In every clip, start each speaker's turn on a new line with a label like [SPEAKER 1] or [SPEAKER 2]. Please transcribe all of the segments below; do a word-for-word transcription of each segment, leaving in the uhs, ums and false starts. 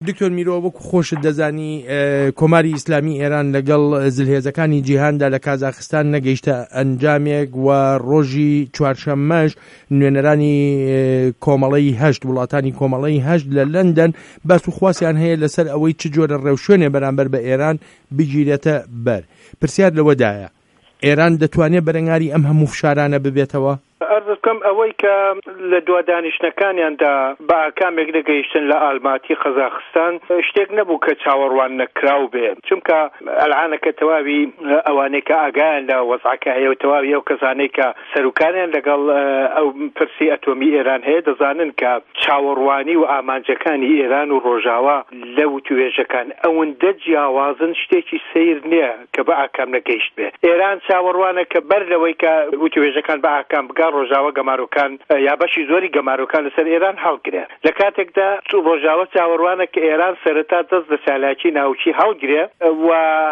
[SPEAKER 1] دکتۆر میرۆ وەکو خۆشت دەزانی کۆماری ئیسلامی ئێران لەگەڵ زلهێزەکانی جیهاندا لە کازاخستان نەگەیشتە ئەنجامێک و ڕۆژی چوارشەممەش نوێنەرانی کۆمەڵەی هەشت وڵاتانی کۆمەڵەی هەشت لە لەندەن باس و خواسیان هەیە لەسەر ئەوەی چ جۆرە ڕێوشوێنێ بەرامبەر بە ئێران بگیرێتە بەر. پرسیار لەوەدایە ئێران دەتوانێت بەرەنگاری ئەم هەموو فشارانە ببێتەوە؟
[SPEAKER 2] ئەرز دەکەم ئەوەی کە لە دوا دانیشتەکانیاندا بە ئاکامێک نەگەیشتن لە ئالماتی قەزاخستان شتێک نەبوو کە چاوەڕوان نەکراو بێ، چونکە ئەلعانەکە تەواوی ئەوانەی کە ئاگایان لە وەزعەکە هەیە و تەواوی ئەو کەسانەی کە سەرۆکانیان لەگەڵ ئەو پرسی ئەتۆمی ئێران هەیە دەزانن کە چاوەڕوانی و ئامانجەکانی ئێران و ڕۆژاوا لە وتوێژەکان ئەوەندە جیاوازن شتێکی سیر نییە کە بە ئاکام نەگەیشت بێ. ئێران چاوەڕوانە کە بەر لەوەی کە وتوێژەکان بە ئاکام بگا ڕۆژاوە گەماروکان یا بەشی زۆری گەماروکان لەسەر ئێران هەڵگرێ. لە کاتێکدا ڕۆژاوە چاوەڕوانە کە ئێران سەرەتا دەست لە چالاکی ناوچی هەڵگرێ و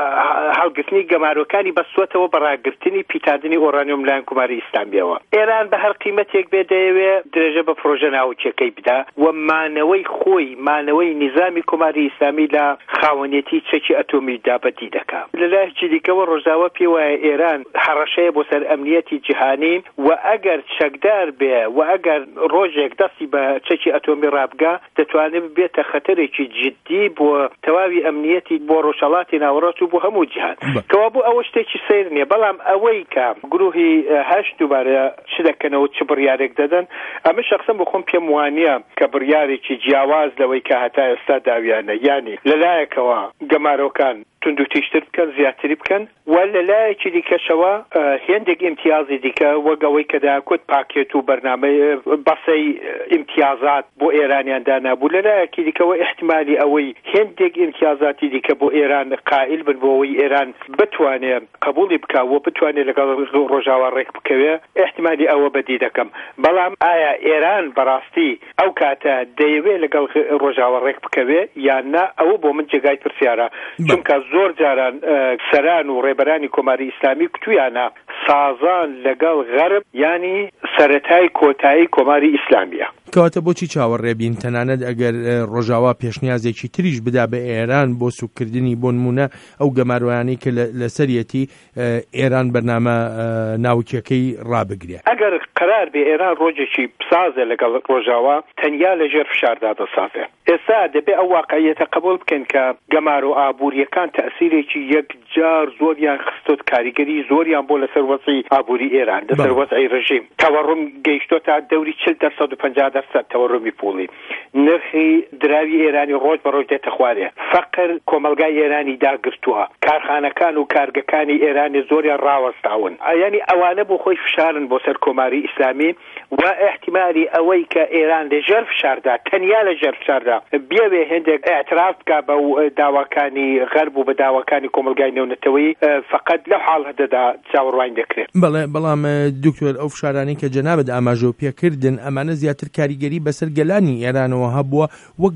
[SPEAKER 2] هەڵگرتنی گەماروکانی بەستوەتەوە بەڕاگرتنی پیتاندنی ئۆرانیۆم لایەن کۆماری ئیسلامیەوە. ئێران بە هەر قیمەتێک بێ دەیەوێ درێژە بە پرۆژە ناوچیەکەی بدا و مانەوەی خۆی مانەوەی نیزامی کۆماری ئیسلامی لە خاوەنێتی چەکی ئەتۆمیدا بەدی دەکات. لەلایەکی دیکەوە ڕۆژاوە پێ وایە ئێران هەڕەشەیە بۆ سەر ئەمنیەتی جیهانی و ئەگەر چەکدار بێ و ئەگەر ڕۆژێک دەستی بە چەکی ئەتۆمی ڕابگا دەتوانێت ببێتە خەتەرێکی جدی بۆ تەواوی ئەمنیەتی بۆ ڕۆژهەڵاتی ناوەڕاست و بۆ هەموو جیهان. کەوا بوو ئەوە شتێکی سیر نییە، بەڵام ئەوەی کە گروهی هەشت دووبارە چ دەکەنەوە چ بڕیارێک دەدەن ئەمە شەخسەن بۆ خۆم پێم وانییە کە بڕیارێکی جیاواز لەوەی کە هەتا ئێستا داویانە، یانی لەلایەکەوە گەمارۆکان تونند و تیشتر بکەن زیاتری بکەن و لەلایەکی دیکەشەوە هێندێک ئیمتیازی دیکە وەگەوەی کە داکوت پاکێت و بەرنامەی بەسەی ئیمتیازات بۆ ئێرانیان دانابوو. لەلایەکی دیکەوە احتمالی ئەوەی هێندێک ئیمتیازاتی دیکە بۆ ئێران قائل بن بۆەوەی ئێران بتوانێت قبولی بکاوە بتوانێت لەگەڵ ڕۆژاوا ڕێک بکەوێ احتمالی ئەوە بەدی دەکەم. بەڵام ئایا ئێران بەڕاستی ئەو کاتە دەیەوێت لەگەڵ ڕۆژاوا ڕێک بکەوێ یان نا؟ ئەوە بۆ من جێگای پرسیارە، چونکە زۆر جاران سەران و ڕێبەرانی کۆماری ئیسلامی کتویانە سازان لەگەڵ غەرب ینی سەرەتای کۆتایی کۆماری ئیسلامیە.
[SPEAKER 1] کەواتە بۆچی چاوەڕێبین تەنانەت ئەگەر ڕۆژاوا پێشنیازێکی تریش بدا بە ئێران بۆ سوکردنی بۆ نمونە ئەو گەماروانی کە لەسەرەتی ئێران بەرنامە ناوچیەکەی ڕابگرێ؟
[SPEAKER 2] ئەگەر قرار بێ ئێران ڕۆژێکی بسازە لەگەڵ ڕۆژاوا تەنیا لەژێر فشاردا دەسازێ. ئێستا دەبێ ئەو واقعیەتە قبول بکەن کە گەمار و ئابووریەکان تەئسیرێکی یەکجار زۆریان خستۆت، کاریگەری زۆریان بۆ لەسەر وەزعی ئابووری ئێران لەسەر وەزعی ڕژیم. تەوەڕم گەیشتۆتە دەوری چل دەرسەد و پەنجا دەرسەد تەوەڕمی پوڵی. نرخی دراوی ئێرانی ڕۆژ بە ڕۆژ دێتە خوارێ. فەقر کۆمەلگای ئێرانی داگرتووە. کارخانەکان و کارگەکانی ئێرانی زۆریان ڕاوەستاون. یعنی ئەوانە بۆ خۆی فشارن بۆ سەر کۆماری ئیسلامی و احتمالی ئەوەی کە ئێران لەژێر فشاردا تەنیا لەژێر فشاردا بێوێ هێندێک ئاعتراف بکا بە داواکانی غەرب و بە داواکانی کۆمەلگای نێونەتەوەی فقط لەو حاڵەتەدا چاوەڕوانی دەکرێت.
[SPEAKER 1] بەڵێ بەڵام دکتۆر ئەو فشارانی کە جەنابەت ئاماژە پێکردن ئەمانە زیاتر کاریگەری بەسەر گەلانی ئێرانەوە هەبووە وەک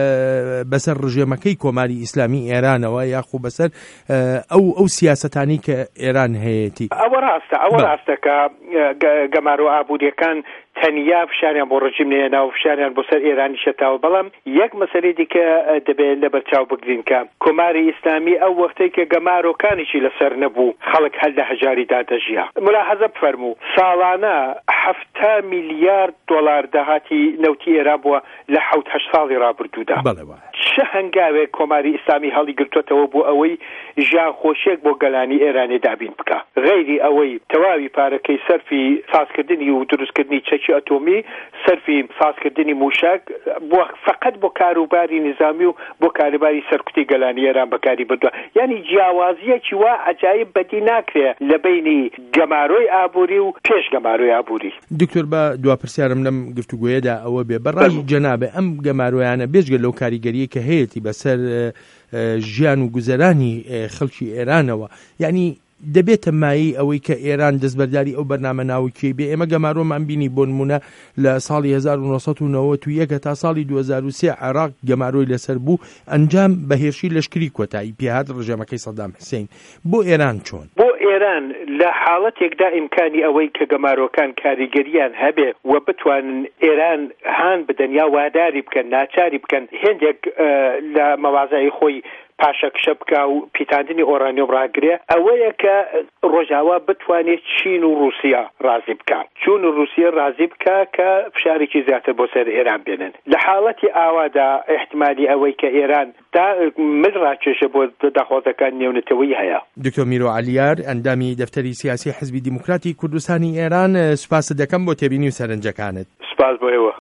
[SPEAKER 1] بەسەر ڕژێمەکەی کۆماری ئیسلامی ئێرانەوە یاخو بەسەر ئەو ئەو سیاسەتانی کە ئێران هەیەی.
[SPEAKER 2] ئەوە ڕاستە ئەوە ڕاستە کە گەمار و ئابووریەکان تەنیا فشاریان بۆ ڕژیم نێنا و فشاریان بۆ سەر ئێرانی شەتاوە. بەڵام یەک مەسەلەی دیکە دەبێت لە بەرچاو بگرین کە کۆماری ئیسلامی ئەو وەختەی کە گەمارۆکانیشی لەسەر نەبوو خەڵک هەل لە هەژاریدا دەژیا. ملاحەزە بفەرموو ساڵانە هەفتا میلیارد دۆلار داهاتی نەوتی ئێران بووە لە حەوت هەشت ساڵی ڕابردوودا. چه هەنگاوێک کۆماری ئیسلامی هەڵی گرتوێتەوە بۆ ئەوەی ژیان خۆشیێک بۆ گەلانی ئێرانی دابین بکە، غەیری ئەوەی تەواوی پارەکەی سەرفی سازکردنی و دروستکردنی چەکی ئەتۆمی، سەرفی سازکردنی موشک بۆ فقط بۆ کاروباری نظامی و بۆ کاروباری سەرکوتی گەلانی ئێران بەکاری بردووە. یعنی جیاوازیەکی وا عەجایب بەدی ناکرێ لە بینی گەمارۆی ئابووری و پێش گەمارۆی ئابووری.
[SPEAKER 1] دکتۆر بە دواپرسیارم لەم گفتوگویەدا ئەوە بێ بەڕای جەنابێ ئەم گەمارۆیانە بێژگە لەو کاریگەریە کە هەیەی بەسەر ژیان و گوزەرانی خەڵکی ئێرانەوە، یعنی دەبێتە مایی ئەوەی کە ئێران دەستبەرداری ئەو بەرنامە ناوچیەی بێ. ئێمە گەمارۆمان بینی بۆ نمونە لە ساڵی هەزار و نۆسەد و نەوەت و یەک تا ساڵی دوو هەزار و سێ عێراق گەمارۆی لەسەر بوو، ئەنجام بەهێرشی لەشکری کۆتایی پێهات ڕژێمەکەی سەدام حوسێن. بۆ ئێران چۆن؟
[SPEAKER 2] بۆ ئێران لە حاڵەتێکدا ئیمکانی ئەوەی کە گەمارۆکان کاریگەریان هەبێ و بتوانن ئێران هان بدەن یا واداری بکەن ناچاری بکەن هێندێک لە مەوازای خۆی پاشەکشە بکە و پیتاندنی ئۆرانیۆم ڕاگرێ ئەوەیە کە ڕۆژاوا بتوانێت چین و رووسیا ڕازی بکە چون و رووسیا ڕازی بکە کە فشارێکی زیاتر بۆ سەر ئێران بێنن لە حاڵەتی ئاوادا احتمالی ئەوەی کە ئێران تا مل ڕاکێشە بۆ داخوازەکان نێونەتەوەی هەیە.
[SPEAKER 1] دکتۆر میرۆ عەلیار ئەندامی دەفتەری سیاسی حزبی دیموکراتی کوردستانی ئێران، سوپاس دەکەم بۆ تێبینی و سەرنجەکانت.
[SPEAKER 2] سپاس بۆ ئێوە.